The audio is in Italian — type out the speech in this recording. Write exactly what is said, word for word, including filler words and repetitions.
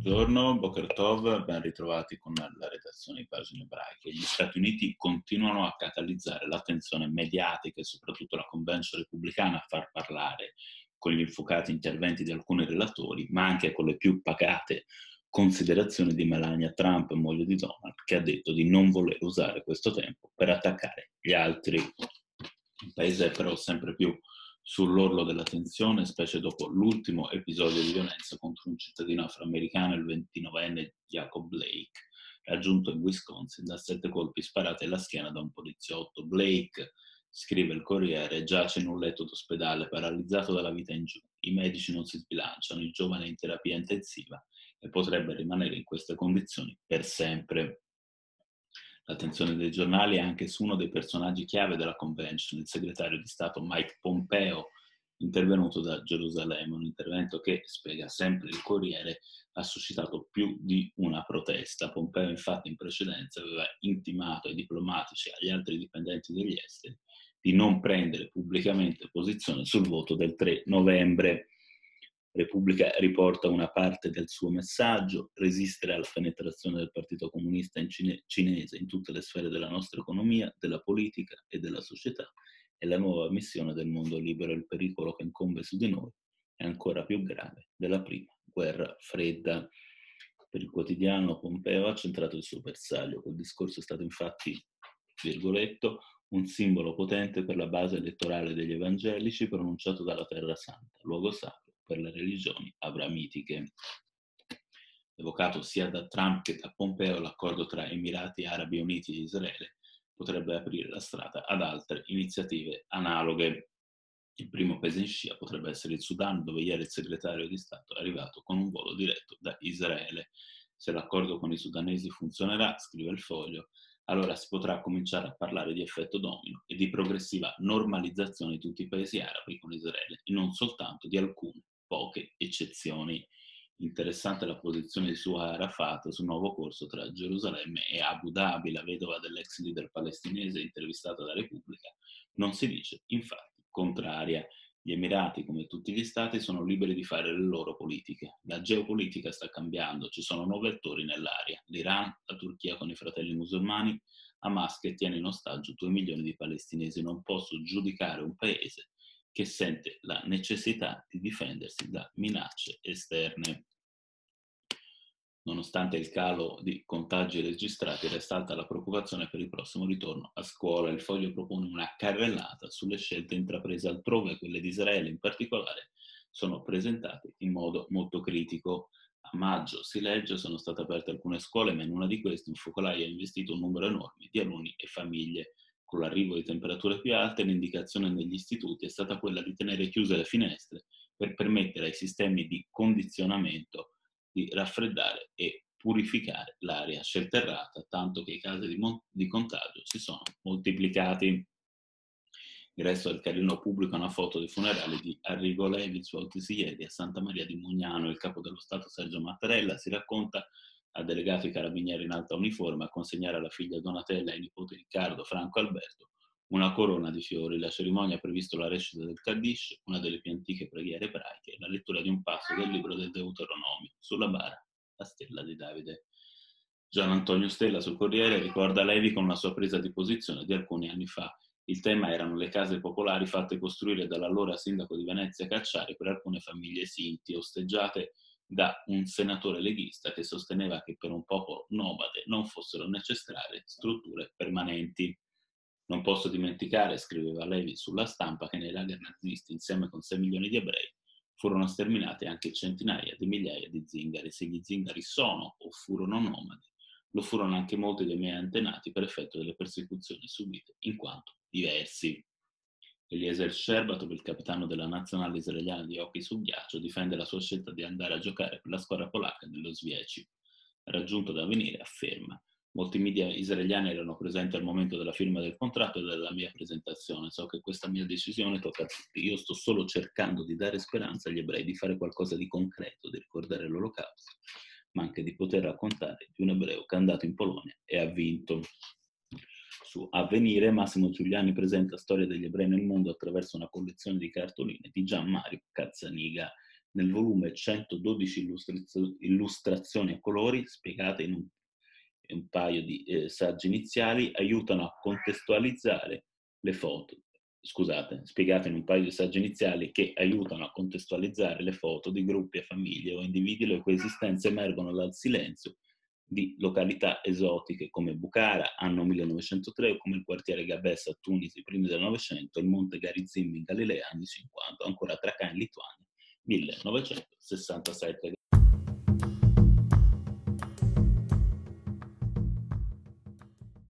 Buongiorno, Boker Tov, ben ritrovati con la redazione di Pagine Ebraiche. Gli Stati Uniti continuano a catalizzare l'attenzione mediatica e soprattutto la convention repubblicana a far parlare con gli infuocati interventi di alcuni relatori, ma anche con le più pacate considerazioni di Melania Trump, moglie di Donald, che ha detto di non voler usare questo tempo per attaccare gli altri. Il paese è però sempre più sull'orlo della tensione, specie dopo l'ultimo episodio di violenza contro un cittadino afroamericano, il ventinovenne Jacob Blake, raggiunto in Wisconsin da sette colpi sparati alla schiena da un poliziotto. Blake, scrive il Corriere, giace in un letto d'ospedale paralizzato dalla vita in giù. I medici non si sbilanciano, il giovane è in terapia intensiva e potrebbe rimanere in queste condizioni per sempre. L'attenzione dei giornali è anche su uno dei personaggi chiave della convention, il segretario di Stato Mike Pompeo, intervenuto da Gerusalemme, un intervento che, spiega sempre il Corriere, ha suscitato più di una protesta. Pompeo infatti in precedenza aveva intimato ai diplomatici e agli altri dipendenti degli esteri di non prendere pubblicamente posizione sul voto del tre novembre. Repubblica riporta una parte del suo messaggio: resistere alla penetrazione del Partito Comunista in cine- cinese in tutte le sfere della nostra economia, della politica e della società è la nuova missione del mondo libero. Il pericolo che incombe su di noi è ancora più grave della prima guerra fredda. Per il quotidiano Pompeo ha centrato il suo bersaglio. Quel discorso è stato infatti, virgoletto, un simbolo potente per la base elettorale degli evangelici pronunciato dalla Terra Santa, luogo sacro per le religioni abramitiche. Evocato sia da Trump che da Pompeo, l'accordo tra Emirati Arabi Uniti e Israele potrebbe aprire la strada ad altre iniziative analoghe. Il primo paese in scia potrebbe essere il Sudan, dove ieri il segretario di Stato è arrivato con un volo diretto da Israele. Se l'accordo con i sudanesi funzionerà, scrive il Foglio, allora si potrà cominciare a parlare di effetto domino e di progressiva normalizzazione di tutti i paesi arabi con Israele, e non soltanto di alcune poche eccezioni. Interessante la posizione di Suha Arafat sul nuovo corso tra Gerusalemme e Abu Dhabi. La vedova dell'ex leader palestinese intervistata da Repubblica non si dice infatti contraria. Gli Emirati, come tutti gli stati, sono liberi di fare le loro politiche. La geopolitica sta cambiando, ci sono nuovi attori nell'area: l'Iran, la Turchia con i fratelli musulmani, Hamas che tiene in ostaggio due milioni di palestinesi. Non posso giudicare un paese che sente la necessità di difendersi da minacce esterne. Nonostante il calo di contagi registrati, resta alta la preoccupazione per il prossimo ritorno a scuola. Il Foglio propone una carrellata sulle scelte intraprese altrove, quelle di Israele in particolare sono presentate in modo molto critico. A maggio, si legge, sono state aperte alcune scuole, ma in una di queste un focolaio ha investito un numero enorme di alunni e famiglie. Con l'arrivo di temperature più alte, l'indicazione negli istituti è stata quella di tenere chiuse le finestre per permettere ai sistemi di condizionamento di raffreddare e purificare l'aria, scelta errata, tanto che i casi di, mon- di contagio si sono moltiplicati. Il resto del carrellino pubblica una foto dei funerali di Arrigo Levi svoltisi ieri a Santa Maria di Mugnano. Il capo dello Stato Sergio Mattarella si racconta ha delegato i carabinieri in alta uniforme a consegnare alla figlia Donatella e ai nipoti Riccardo, Franco e Alberto una corona di fiori. La cerimonia ha previsto la recita del Kaddish, una delle più antiche preghiere ebraiche, e la lettura di un passo del libro del Deuteronomio. Sulla bara, la stella di Davide. Gian Antonio Stella sul Corriere ricorda Levi con la sua presa di posizione di alcuni anni fa. Il tema erano le case popolari fatte costruire dall'allora sindaco di Venezia Cacciari per alcune famiglie sinti, osteggiate da un senatore leghista che sosteneva che per un popolo nomade non fossero necessarie strutture permanenti. Non posso dimenticare, scriveva Levi sulla Stampa, che nei lager nazisti, insieme con sei milioni di ebrei, furono sterminate anche centinaia di migliaia di zingari. Se gli zingari sono o furono nomadi, lo furono anche molti dei miei antenati per effetto delle persecuzioni subite in quanto diversi. Eliezer Sherbatov, il capitano della nazionale israeliana di hockey su ghiaccio, difende la sua scelta di andare a giocare per la squadra polacca dello Zwiecki. Raggiunto da Avvenire, afferma: molti media israeliani erano presenti al momento della firma del contratto e della mia presentazione. So che questa mia decisione tocca a tutti. Io sto solo cercando di dare speranza agli ebrei, di fare qualcosa di concreto, di ricordare l'Olocausto, ma anche di poter raccontare di un ebreo che è andato in Polonia e ha vinto. Su Avvenire, Massimo Giuliani presenta Storia degli ebrei nel mondo attraverso una collezione di cartoline di Gian Mario Cazzaniga. nel volume centododici illustrazio- illustrazioni a colori spiegate in un, in un paio di eh, saggi iniziali, aiutano a contestualizzare le foto, scusate, spiegate in un paio di saggi iniziali che aiutano a contestualizzare le foto di gruppi e famiglie o individui le cui esistenze emergono dal silenzio di località esotiche come Bukhara, anno millenovecentotre, o come il quartiere Gabes a Tunisi, primi del Novecento, il monte Garizim in Galilea, anni cinquanta, o ancora Trakai in Lituania, millenovecentosessantasette.